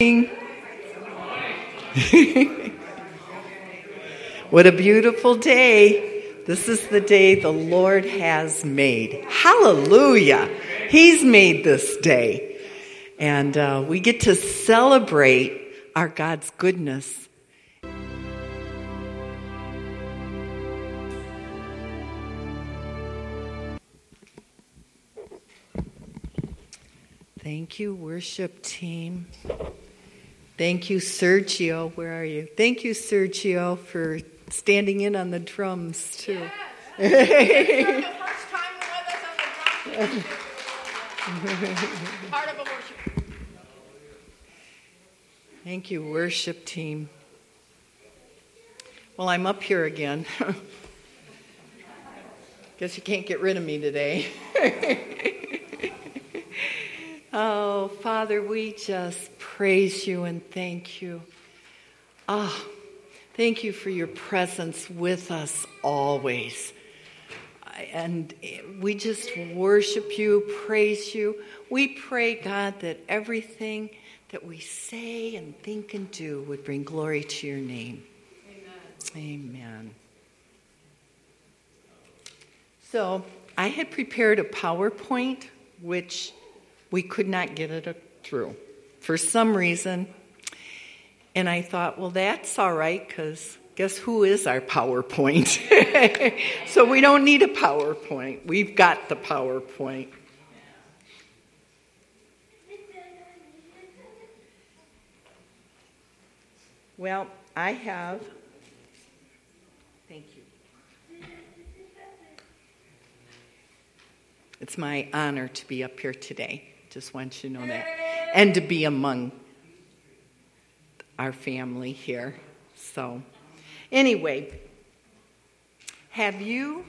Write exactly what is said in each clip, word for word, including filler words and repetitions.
What a beautiful day. This is the day the Lord has made. Hallelujah. He's made this day. And uh, we get to celebrate our God's goodness. Thank you, worship team. Thank you, Sergio. Where are you? Thank you, Sergio, for standing in on the drums, too. Yeah. First time with us on the drums. Part of a worship. Thank you, worship team. Well, I'm up here again. Guess you can't get rid of me today. Oh, Father, we just praise you and thank you. Ah, oh, thank you for your presence with us always. And we just worship you, praise you. We pray, God, that everything that we say and think and do would bring glory to your name. Amen. Amen. So I had prepared a PowerPoint, which we could not get it through for some reason. And I thought, well, that's all right, because guess who is our PowerPoint? So we don't need a PowerPoint. We've got the PowerPoint. Well, I have, thank you. It's my honor to be up here today. Just want you to know that. And to be among our family here. So, anyway, have you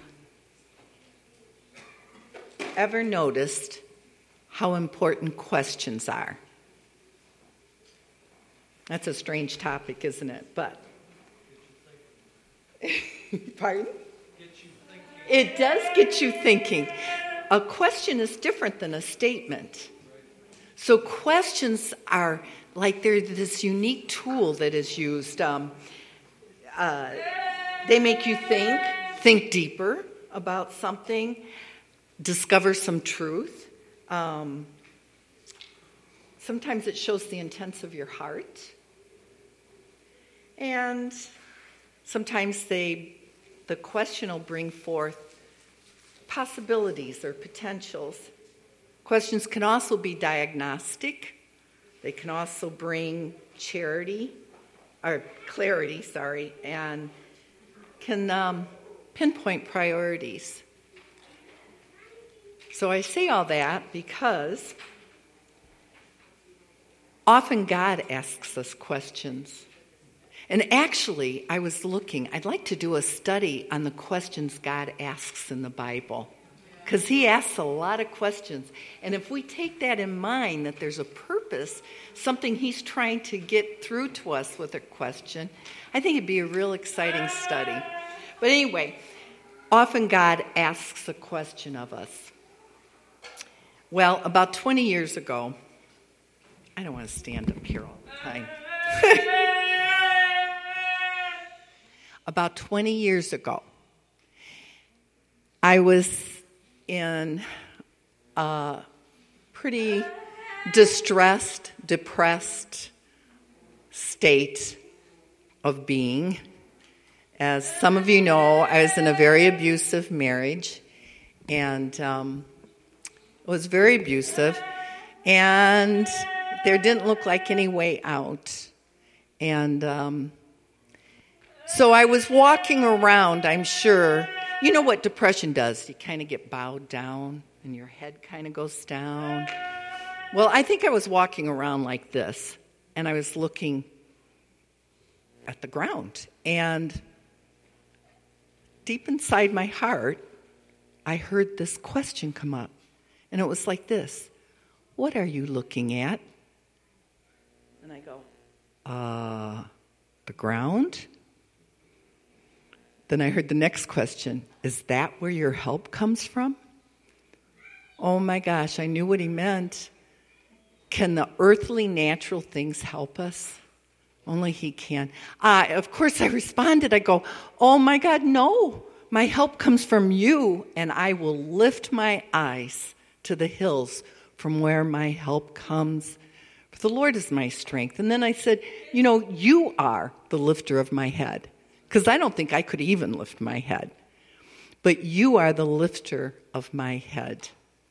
ever noticed how important questions are? That's a strange topic, isn't it? But, pardon? It does get you thinking. A question is different than a statement. So questions are like they're this unique tool that is used. Um, uh, they make you think, think deeper about something, discover some truth. Um, sometimes it shows the intents of your heart. And sometimes they, the question will bring forth possibilities or potentials. Questions can also be diagnostic. They can also bring charity, or clarity, sorry, and can um, pinpoint priorities. So I say all that because often God asks us questions. And actually, I was looking, I'd like to do a study on the questions God asks in the Bible. Because he asks a lot of questions. And if we take that in mind, that there's a purpose, something he's trying to get through to us with a question, I think it'd be a real exciting study. But anyway, often God asks a question of us. Well, about twenty years ago, I don't want to stand up here all the time. About twenty years ago, I was in a pretty distressed, depressed state of being. As some of you know, I was in a very abusive marriage, and um, it was very abusive, and there didn't look like any way out. And um, so I was walking around, I'm sure. You know what depression does? You kind of get bowed down and your head kind of goes down. Well, I think I was walking around like this, and I was looking at the ground. And deep inside my heart, I heard this question come up. And it was like this: what are you looking at? And I go, uh, the ground? Then I heard the next question: is that where your help comes from? Oh my gosh, I knew what he meant. can the earthly natural things help us? Only He can. Uh, of course, I responded. I go, oh my God, no. My help comes from you, and I will lift my eyes to the hills from where my help comes. For the Lord is my strength. And then I said, you know, you are the lifter of my head. Because I don't think I could even lift my head. But you are the lifter of my head.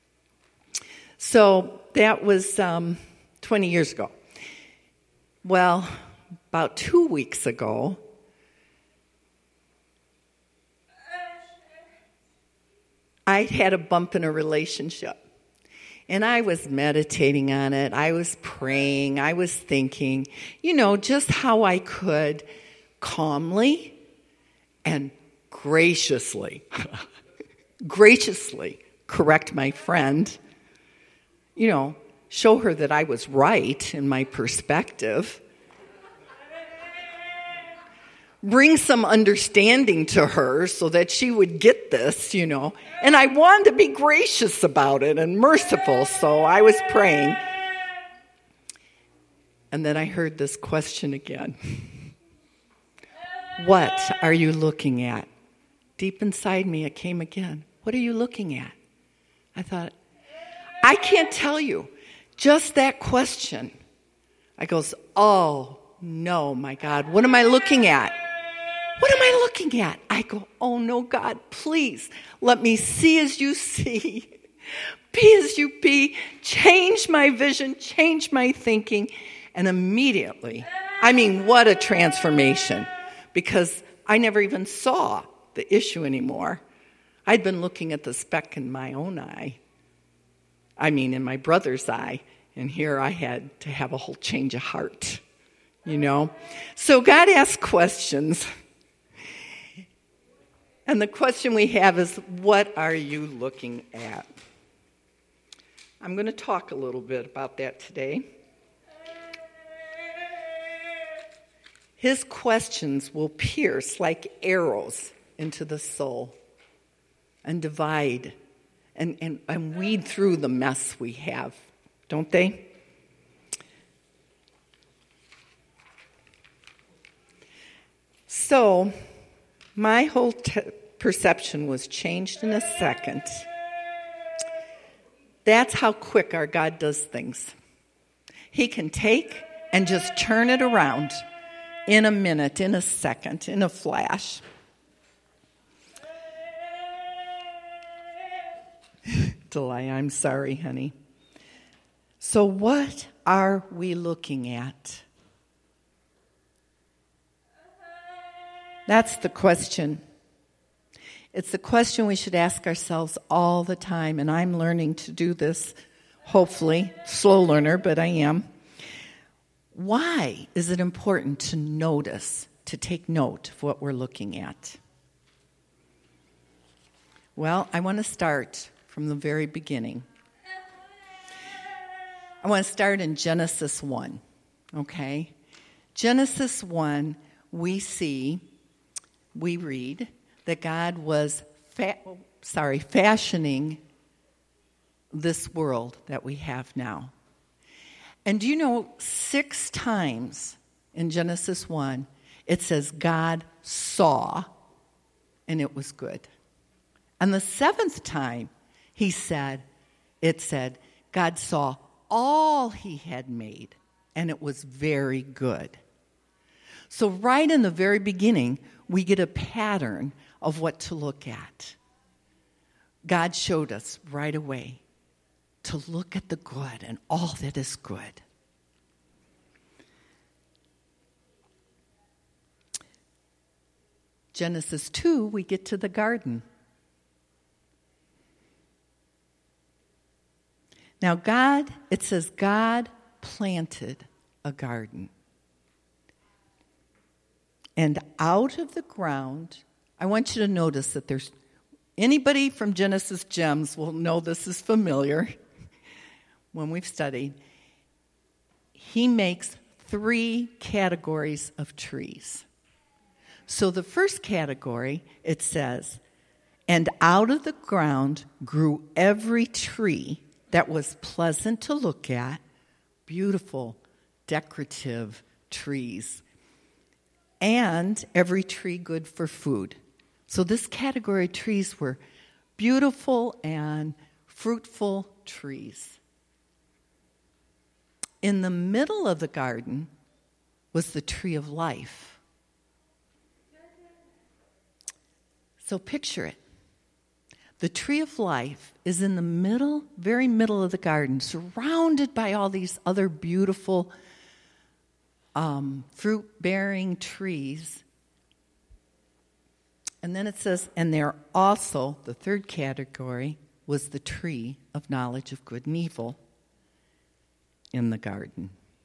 So that was um, twenty years ago. Well, about two weeks ago, I had a bump in a relationship. And I was meditating on it. I was praying. I was thinking, you know, just how I could calmly and graciously, graciously correct my friend, you know, show her that I was right in my perspective, bring some understanding to her so that she would get this, you know. And I wanted to be gracious about it and merciful, so I was praying. And then I heard this question again. What are you looking at? Deep inside me, it came again. What are you looking at? I thought, I can't tell you. Just that question. I goes, oh, no, my God, what am I looking at? What am I looking at? I go, oh, no, God, please let me see as you see, be as you be, change my vision, change my thinking. And immediately, I mean, what a transformation, because I never even saw the issue anymore. I'd been looking at the speck in my own eye. I mean, in my brother's eye. And here I had to have a whole change of heart, you know. So God asks questions. And the question we have is, what are you looking at? I'm going to talk a little bit about that today. His questions will pierce like arrows into the soul and divide and, and, and weed through the mess we have, don't they? So, my whole t- perception was changed in a second. That's how quick our God does things. He can take and just turn it around in a minute, in a second, in a flash. Delia, I'm sorry, honey. So what are we looking at? That's the question. It's the question we should ask ourselves all the time, and I'm learning to do this, hopefully. Slow learner, but I am. Why is it important to notice, to take note of what we're looking at? Well, I want to start from the very beginning. I want to start in Genesis one, okay? Genesis one, we see, we read that God was, fa- sorry, fashioning this world that we have now. And do you know, six times in Genesis one, it says God saw, and it was good. And the seventh time, he said, it said, God saw all he had made, and it was very good. So right in the very beginning, we get a pattern of what to look at. God showed us right away to look at the good and all that is good. Genesis two, we get to the garden. Now God, it says God planted a garden. And out of the ground, I want you to notice that there's, anybody from Genesis Gems will know this is familiar when we've studied. He makes three categories of trees. So the first category, it says, and out of the ground grew every tree that was pleasant to look at, beautiful, decorative trees. And every tree good for food. So this category of trees were beautiful and fruitful trees. In the middle of the garden was the tree of life. So picture it. The tree of life is in the middle, very middle of the garden, surrounded by all these other beautiful um, fruit-bearing trees. And then it says, and there also, the third category, was the tree of knowledge of good and evil in the garden.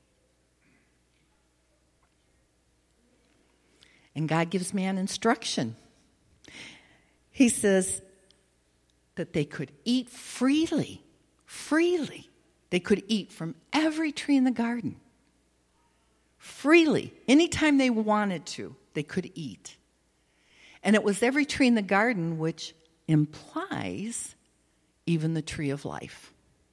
And God gives man instruction. He says that they could eat freely, freely. They could eat from every tree in the garden. Freely. Anytime they wanted to, they could eat. And it was every tree in the garden, which implies even the tree of life.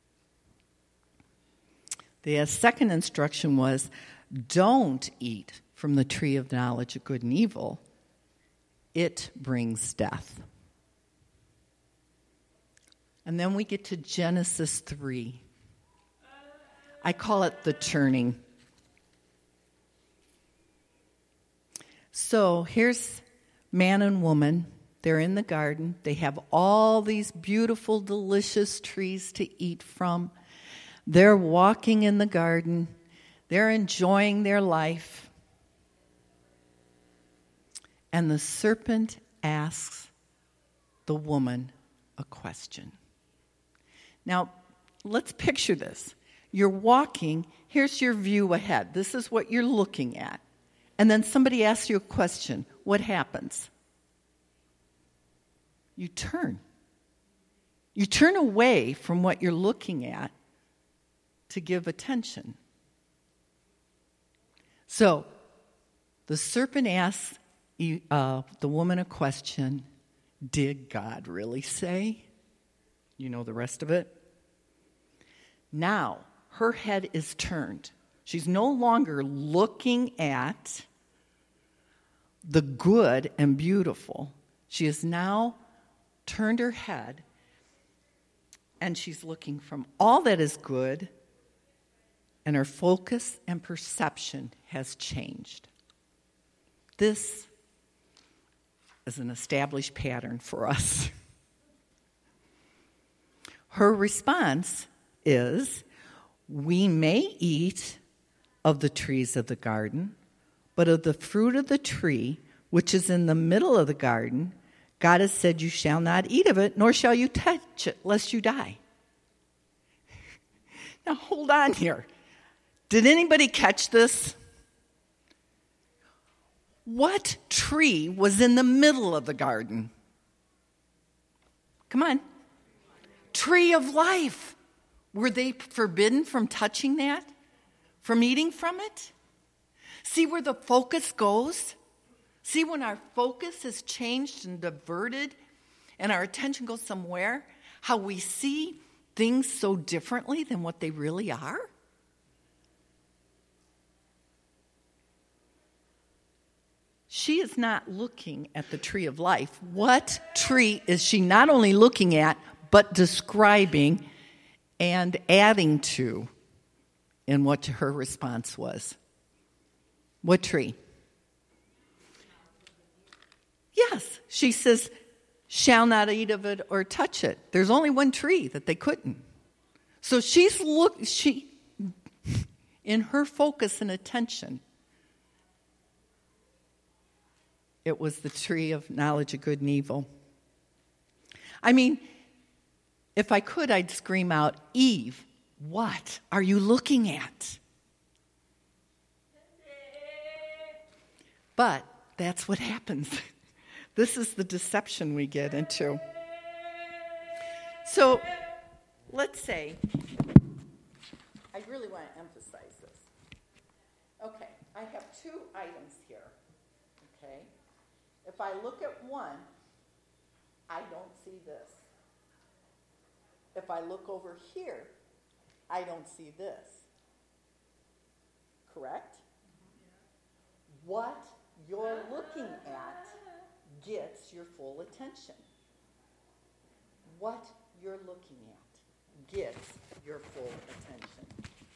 The second instruction was, don't eat from the tree of knowledge of good and evil. It brings death. And then we get to Genesis three. I call it the turning. So here's man and woman. They're in the garden. They have all these beautiful, delicious trees to eat from. They're walking in the garden. They're enjoying their life. And the serpent asks the woman a question. Now, let's picture this. You're walking. Here's your view ahead. This is what you're looking at. And then somebody asks you a question. What happens? You turn. You turn away from what you're looking at to give attention. So, the serpent asks uh, the woman a question. Did God really say? You know the rest of it? Now, her head is turned. She's no longer looking at the good and beautiful. She has now turned her head, and she's looking from all that is good, and her focus and perception has changed. This is an established pattern for us. Her response is, we may eat of the trees of the garden, but of the fruit of the tree, which is in the middle of the garden, God has said, you shall not eat of it, nor shall you touch it, lest you die. Now, hold on here. Did anybody catch this? What tree was in the middle of the garden? Come on. Tree of life. Were they forbidden from touching that? From eating from it? See where the focus goes? See when our focus is changed and diverted and our attention goes somewhere? How we see things so differently than what they really are? She is not looking at the tree of life. What tree is she not only looking at, but describing and adding to in what her response was? What tree? Yes, she says, shall not eat of it or touch it. There's only one tree that they couldn't. So she's look she in her focus and attention, it was the tree of knowledge of good and evil. I mean, if I could, I'd scream out, Eve, what are you looking at? But that's what happens. This is the deception we get into. So, let's say, I really want to emphasize this. Okay, I have two items here. Okay? If I look at one, I don't see this. If I look over here, I don't see this. correct? What you're looking at gets your full attention. What you're looking at gets your full attention.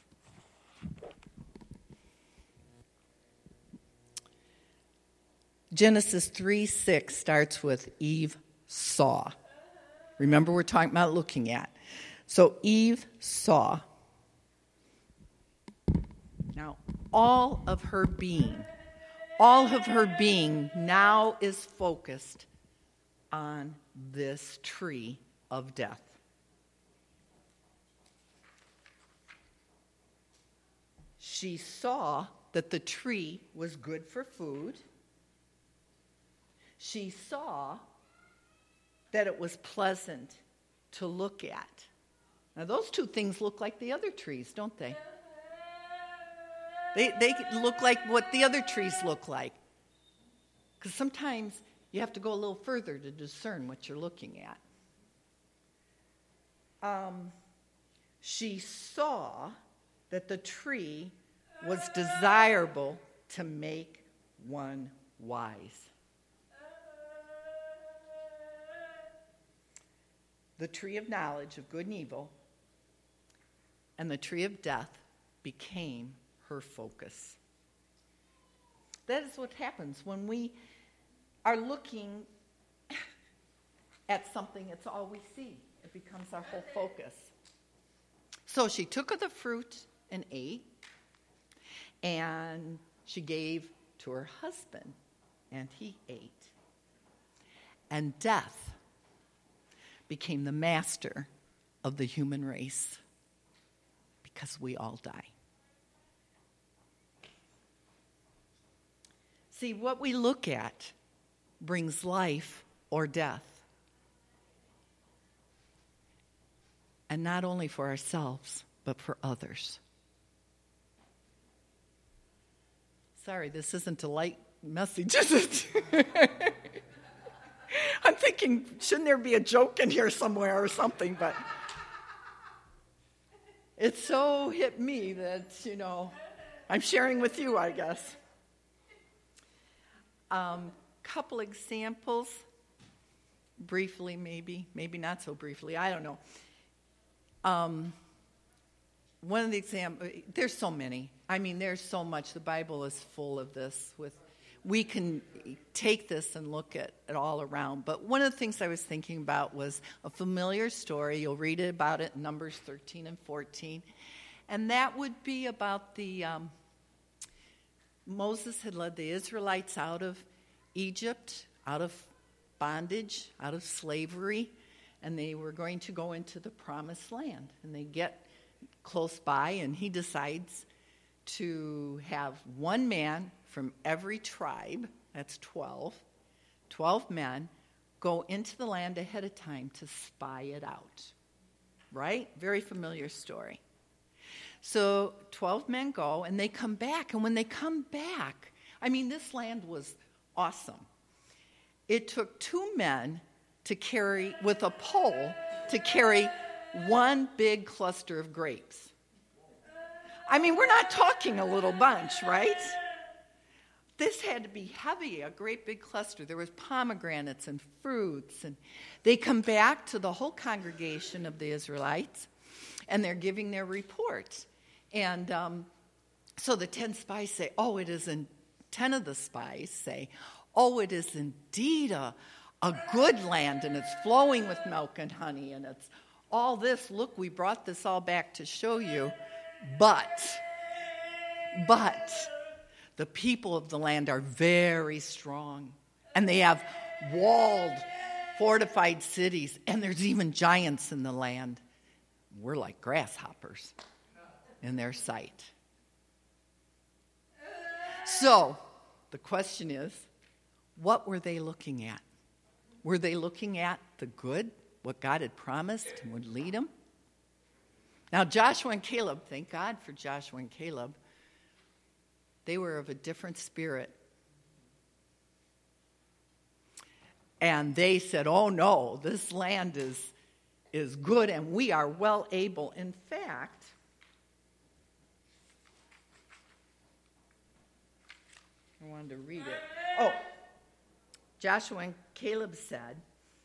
Genesis three six starts with Eve saw. Remember, we're talking about looking at. So Eve saw. Now, all of her being, all of her being now is focused on this tree of death. She saw that the tree was good for food. She saw that it was pleasant to look at. Now, those two things look like the other trees, don't they? They, they look like what the other trees look like. Because sometimes you have to go a little further to discern what you're looking at. Um, she saw that the tree was desirable to make one wise. The tree of knowledge of good and evil and the tree of death became her focus. That is what happens when we are looking at something. It's all we see. It becomes our whole focus. So she took of the fruit and ate, and she gave to her husband, and he ate. And death became the master of the human race because we all die. See, what we look at brings life or death. And not only for ourselves, but for others. Sorry, this isn't a light message, is it? I'm thinking, shouldn't there be a joke in here somewhere or something? But it so hit me that, you know, I'm sharing with you, I guess. Um, couple examples, briefly maybe, maybe not so briefly, I don't know. Um, one of the examples, there's so many. I mean, there's so much. The Bible is full of this. With, we can take this and look at it all around. But one of the things I was thinking about was a familiar story. You'll read it about it in Numbers thirteen and fourteen. And that would be about the, um, Moses had led the Israelites out of Egypt, out of bondage, out of slavery, and they were going to go into the promised land. And they get close by, and he decides to have one man from every tribe, that's twelve, twelve men, go into the land ahead of time to spy it out. Right? Very familiar story. So twelve men go, and they come back. And when they come back, I mean, this land was awesome. It took two men to carry, with a pole, to carry one big cluster of grapes. I mean, we're not talking a little bunch, right? This had to be heavy, a great big cluster. There was pomegranates and fruits. And they come back to the whole congregation of the Israelites, and they're giving their report. And um, so the ten spies say, oh, it is in, ten of the spies say, oh, it is indeed a, a good land, and it's flowing with milk and honey, and it's all this. Look, we brought this all back to show you. But, but, the people of the land are very strong, and they have walled, fortified cities, and there's even giants in the land. We're like grasshoppers in their sight. So, the question is, what were they looking at? Were they looking at the good, what God had promised and would lead them? Now, Joshua and Caleb, thank God for Joshua and Caleb, they were of a different spirit. And they said, oh no, this land is, is good and we are well able. In fact, I wanted to read it. Oh, Joshua and Caleb said,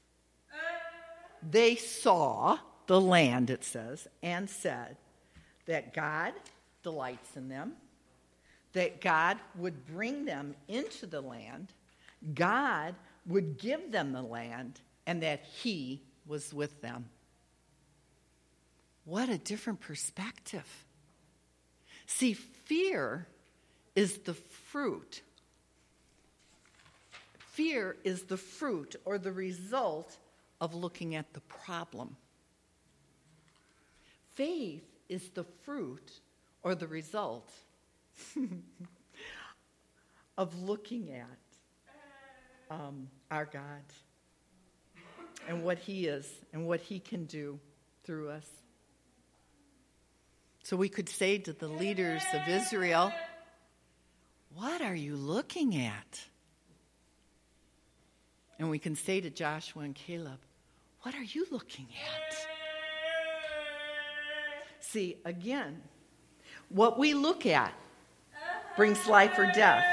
they saw the land, it says, and said that God delights in them, that God would bring them into the land, God would give them the land, and that he was with them. What a different perspective. See, fear is the fruit. Fear is the fruit or the result of looking at the problem. Faith is the fruit or the result of looking at um, our God and what he is and what he can do through us. So we could say to the leaders of Israel, what are you looking at? And we can say to Joshua and Caleb, what are you looking at? See, again, what we look at brings life or death.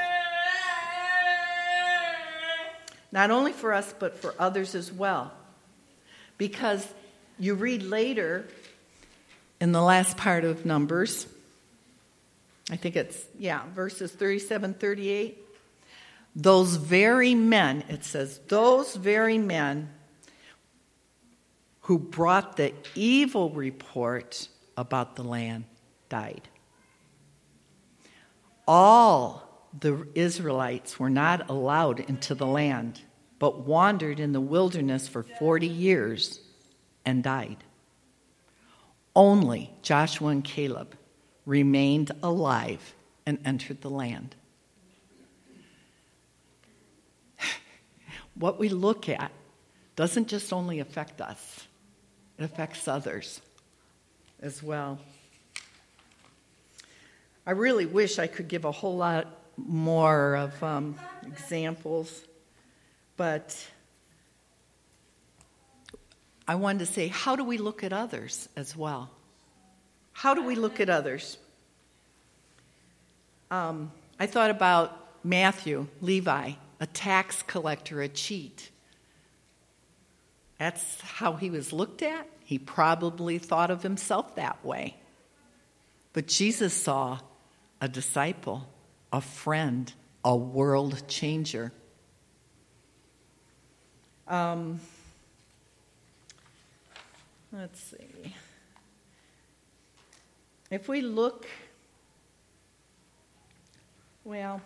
Not only for us, but for others as well. Because you read later in the last part of Numbers, I think it's, yeah, verses thirty-seven, thirty-eight. Those very men, it says, those very men who brought the evil report about the land died. All the Israelites were not allowed into the land, but wandered in the wilderness for forty years and died. Only Joshua and Caleb remained alive and entered the land. What we look at doesn't just only affect us, it affects others as well. I really wish I could give a whole lot more of um, examples, but I wanted to say, how do we look at others as well? How do we look at others? Um, I thought about Matthew, Levi, a tax collector, a cheat. That's how he was looked at. He probably thought of himself that way. But Jesus saw a disciple, a friend, a world changer. Um, let's see. If we look, well,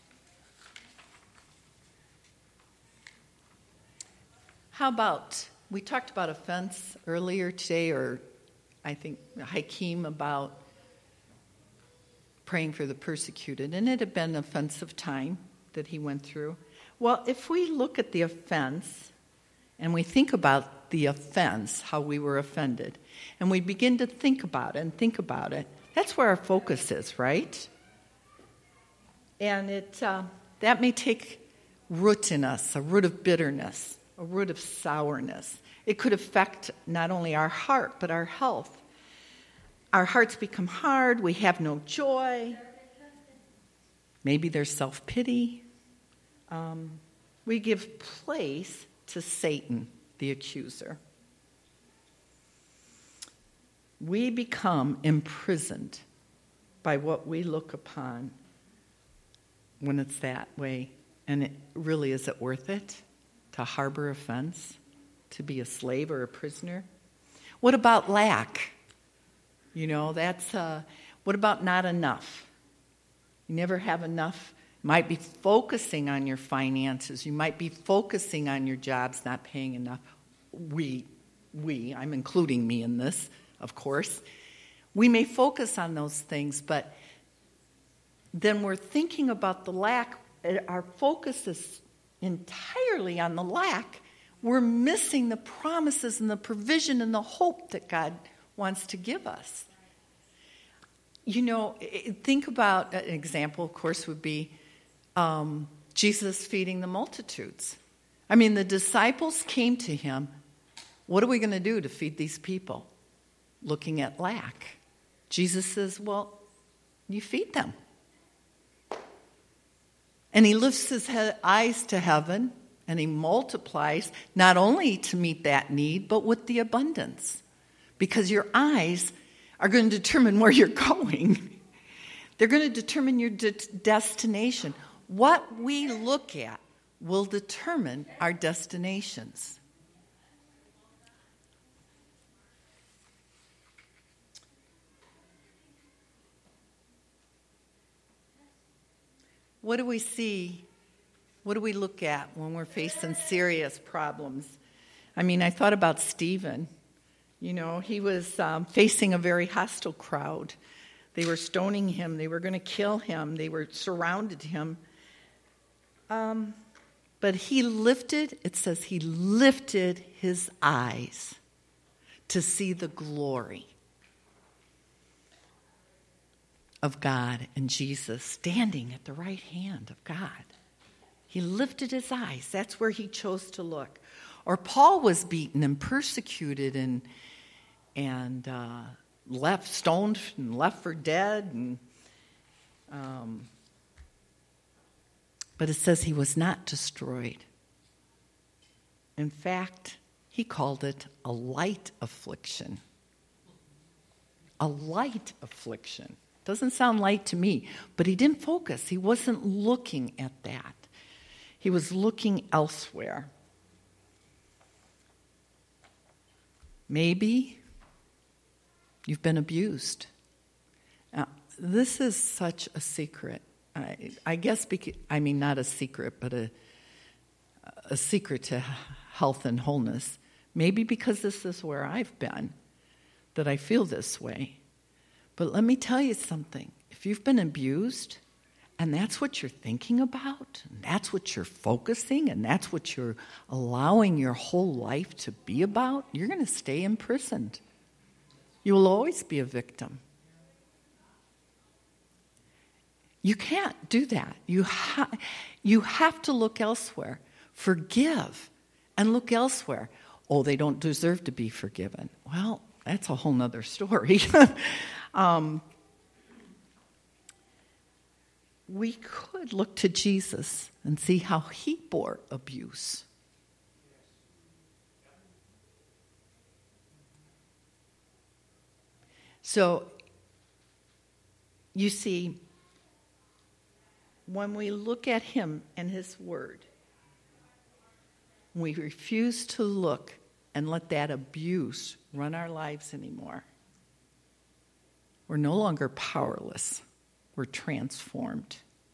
how about, we talked about offense earlier today, or I think Hakeem about praying for the persecuted, and it had been an offensive time that he went through. Well, if we look at the offense, and we think about the offense, how we were offended, and we begin to think about it and think about it, that's where our focus is, right? And it uh, that may take root in us, a root of bitterness, a root of sourness. It could affect not only our heart, but our health. Our hearts become hard. We have no joy. Maybe there's self-pity. Um, we give place to Satan, the accuser. We become imprisoned by what we look upon when it's that way. And it really, is it worth it to harbor offense, to be a slave or a prisoner? What about lack? You know, that's, uh, what about not enough? You never have enough. You might be focusing on your finances. You might be focusing on your jobs not paying enough. We, we, I'm including me in this, of course. We may focus on those things, but then we're thinking about the lack. Our focus is entirely on the lack. We're missing the promises and the provision and the hope that God wants to give us. You know, think about an example, of course, would be um, Jesus feeding the multitudes. I mean, the disciples came to him. What are we going to do to feed these people? Looking at lack. Jesus says, well, you feed them. And he lifts his he- eyes to heaven, and he multiplies not only to meet that need, but with the abundance. Because your eyes are going to determine where you're going. They're going to determine your de- destination. What we look at will determine our destinations. What do we see? What do we look at when we're facing serious problems? I mean, I thought about Stephen. You know, he was um, facing a very hostile crowd. They were stoning him. They were going to kill him. They were surrounded him. Um, but he lifted, it says he lifted his eyes to see the glory of God and Jesus standing at the right hand of God. He lifted his eyes. That's where he chose to look. Or Paul was beaten and persecuted and and uh, left stoned and left for dead. And um, but it says he was not destroyed. In fact, he called it a light affliction. A light affliction. Doesn't sound light to me, but he didn't focus. He wasn't looking at that. He was looking elsewhere. Maybe you've been abused. Now, this is such a secret. I, I guess, because, I mean, not a secret, but a, a secret to health and wholeness. Maybe because this is where I've been, that I feel this way. But let me tell you something. If you've been abused, and that's what you're thinking about, and that's what you're focusing, and that's what you're allowing your whole life to be about, you're going to stay imprisoned. You will always be a victim. You can't do that. You, ha- you have to look elsewhere. Forgive and look elsewhere. Oh, they don't deserve to be forgiven. Well, that's a whole nother story. um, we could look to Jesus and see how he bore abuse. So, you see, when we look at him and his word, we refuse to look and let that abuse run our lives anymore. We're no longer powerless. We're transformed.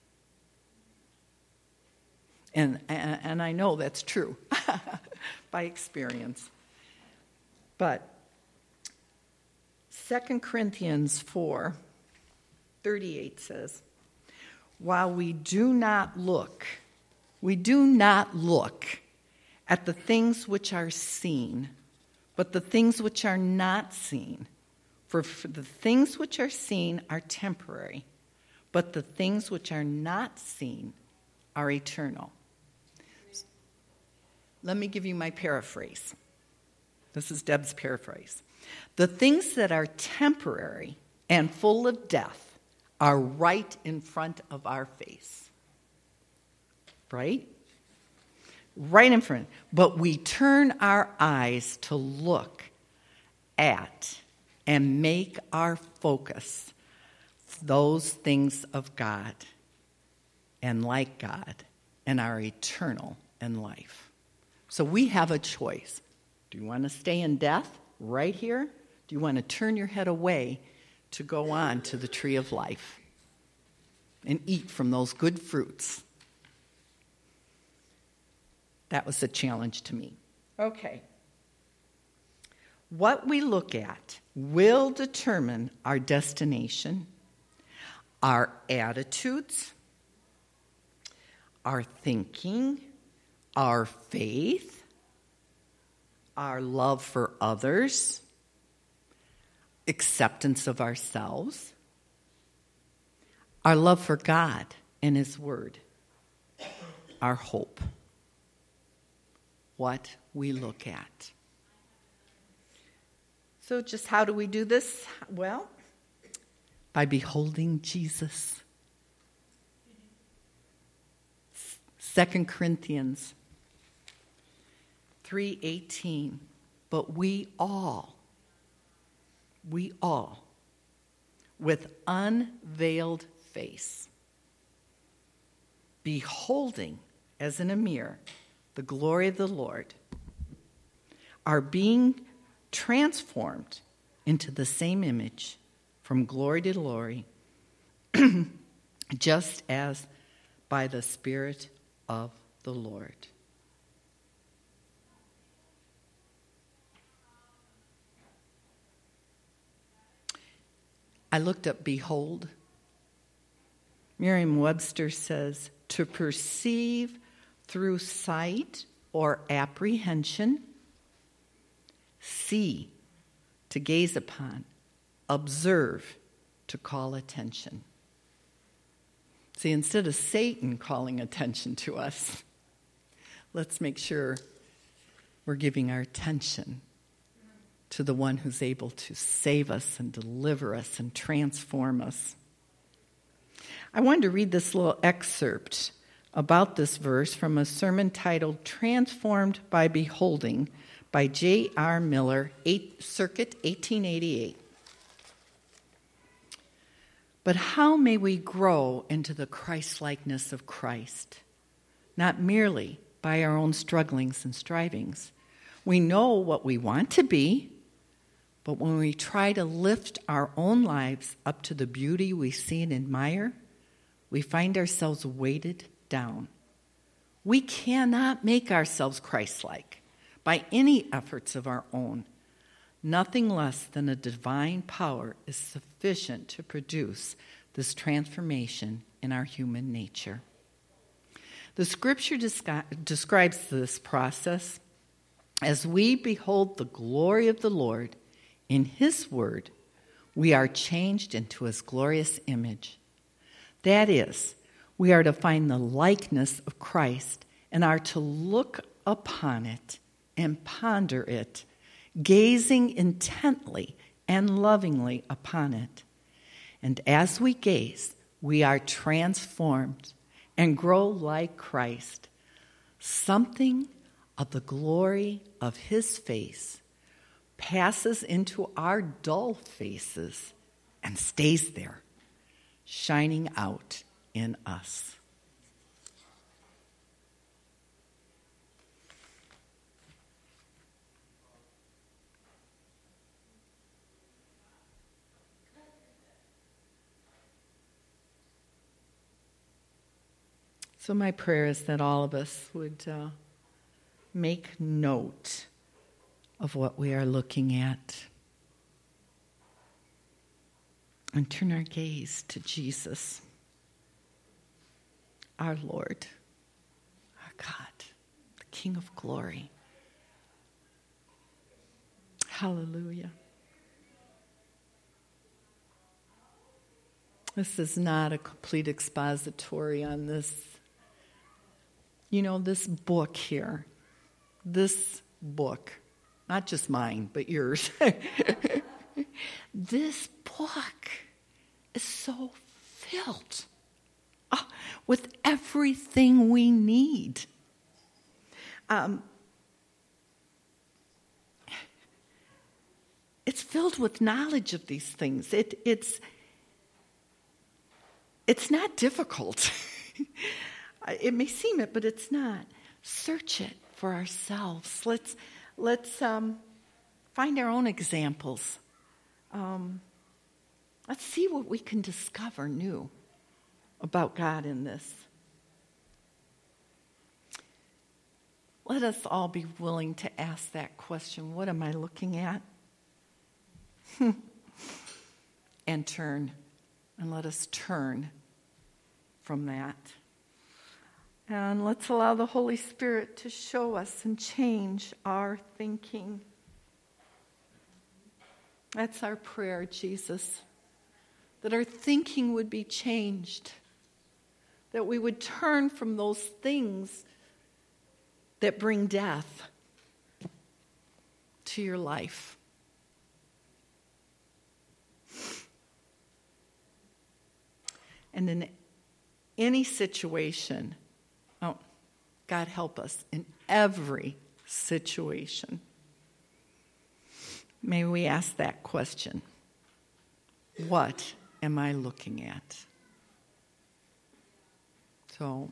And, and, and I know that's true by experience. But Second Corinthians four thirty-eight says, while we do not look, we do not look at the things which are seen, but the things which are not seen. For, for the things which are seen are temporary, but the things which are not seen are eternal. Let me give you my paraphrase. This is Deb's paraphrase. The things that are temporary and full of death are right in front of our face. Right? Right in front. But we turn our eyes to look at and make our focus those things of God and like God and are eternal in life. So we have a choice. Do you want to stay in death right here? Do you want to turn your head away to go on to the tree of life and eat from those good fruits? That was a challenge to me. Okay. What we look at will determine our destination, our attitudes, our thinking, our faith, our love for others, acceptance of ourselves, our love for God and His Word, our hope. What we look at. So just how do we do this? Well, by beholding Jesus. Second Corinthians three eighteen. But we all, we all, with unveiled face, beholding as in a mirror the glory of the Lord, are being transformed into the same image from glory to glory, just as by the Spirit of the Lord. I looked up behold. Merriam-Webster says, to perceive through sight or apprehension, see, to gaze upon, observe, to call attention. See, instead of Satan calling attention to us, let's make sure we're giving our attention to the one who's able to save us and deliver us and transform us. I wanted to read this little excerpt about this verse from a sermon titled Transformed by Beholding by J R Miller, eight, Circuit eighteen eighty-eight. But how may we grow into the Christ-likeness of Christ? Not merely by our own strugglings and strivings. We know what we want to be, but when we try to lift our own lives up to the beauty we see and admire, we find ourselves weighted down. We cannot make ourselves Christ-like by any efforts of our own. Nothing less than a divine power is sufficient to produce this transformation in our human nature. The scripture descri- describes this process as we behold the glory of the Lord in his word, we are changed into his glorious image. That is, we are to find the likeness of Christ and are to look upon it and ponder it, gazing intently and lovingly upon it. And as we gaze, we are transformed and grow like Christ. Something of the glory of his face passes into our dull faces and stays there, shining out in us. So my prayer is that all of us would uh, make note of what we are looking at and turn our gaze to Jesus, our Lord, our God, the King of glory. Hallelujah. This is not a complete expository on this. You know, this book here, this book, not just mine, but yours. This book is so filled uh, with everything we need. Um, it's filled with knowledge of these things. It, it's, it's not difficult. It may seem it, but it's not. Search it for ourselves. Let's let's um, find our own examples. Um, let's see what we can discover new about God in this. Let us all be willing to ask that question, what am I looking at? And turn, and let us turn from that. And let's allow the Holy Spirit to show us and change our thinking. That's our prayer, Jesus, that our thinking would be changed, that we would turn from those things that bring death to your life. And in any situation, oh, God, help us in every situation. May we ask that question. What am I looking at? So,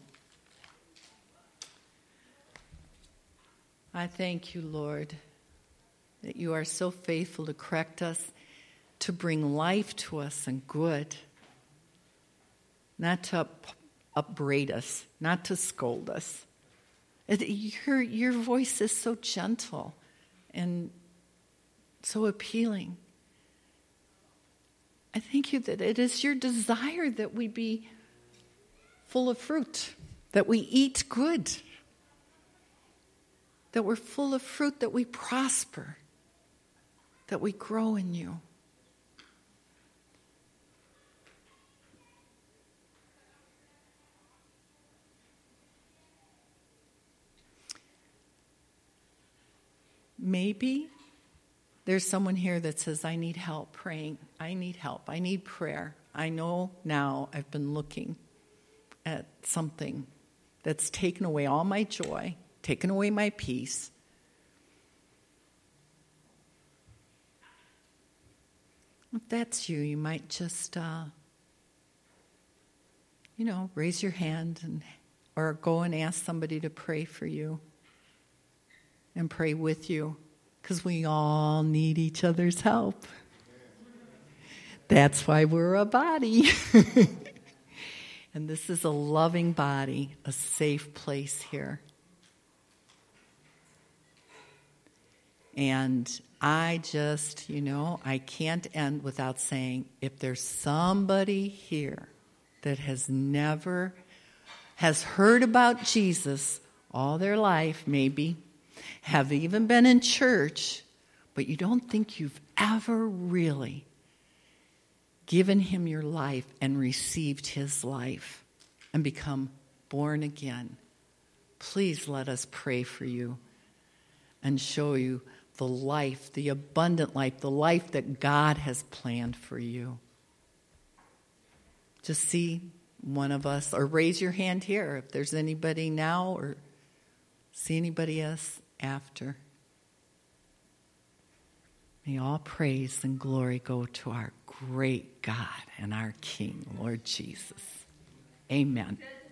I thank you, Lord, that you are so faithful to correct us, to bring life to us and good, not to up, upbraid us, not to scold us. It, your, your voice is so gentle and so appealing. I thank you that it is your desire that we be full of fruit, that we eat good, that we're full of fruit, that we prosper, that we grow in you. Maybe there's someone here that says, I need help praying. I need help. I need prayer. I know now I've been looking at something that's taken away all my joy, taken away my peace. If that's you, you might just, uh, you know, raise your hand and or go and ask somebody to pray for you and pray with you, because we all need each other's help. That's why we're a body. And this is a loving body, a safe place here. And I just, you know, I can't end without saying, if there's somebody here that has never, has heard about Jesus all their life, maybe, have even been in church, but you don't think you've ever really given him your life and received his life and become born again, please let us pray for you and show you the life, the abundant life, the life that God has planned for you. Just see one of us, or raise your hand here if there's anybody now, or see anybody else after. May all praise and glory go to our great God and our King, Lord Jesus. Amen.